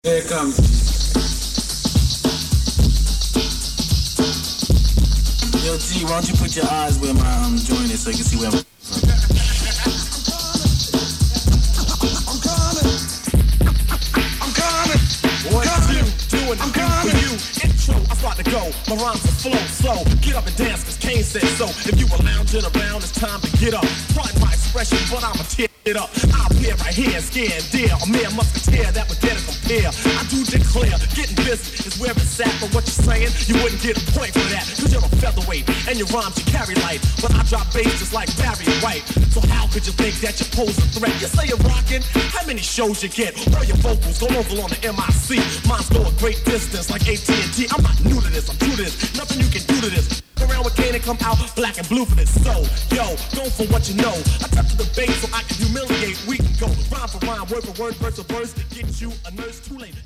Here it comes. Yo, G, why don't you put your eyes where my joint is so you can see where I'm I start to go, my rhymes are flow slow. Get up and dance, cause Kane said so. If you were lounging around, it's time to get up. Pardon my expression, but I'ma tear it up. I'll appear right here, scared dear. A mere musketeer that would dare to compare. I do declare, getting busy is where it's at. But what you're saying, you wouldn't get a point for that. Cause you're a featherweight, and your rhymes you carry light. But I drop bass just like Barry White. So how could you think that you pose a threat? You say you're rocking, how many shows you get? Where your vocals go local on the MIC. Mine's go a great distance like AT&T. I'm not new to this, I'm true to this. Nothing you can do to this. Around with Kane and come out black and blue for this. So, yo, go for what you know. I touch the base so I can humiliate. We can go rhyme for rhyme, word for word, verse for verse. Get you a nurse too late.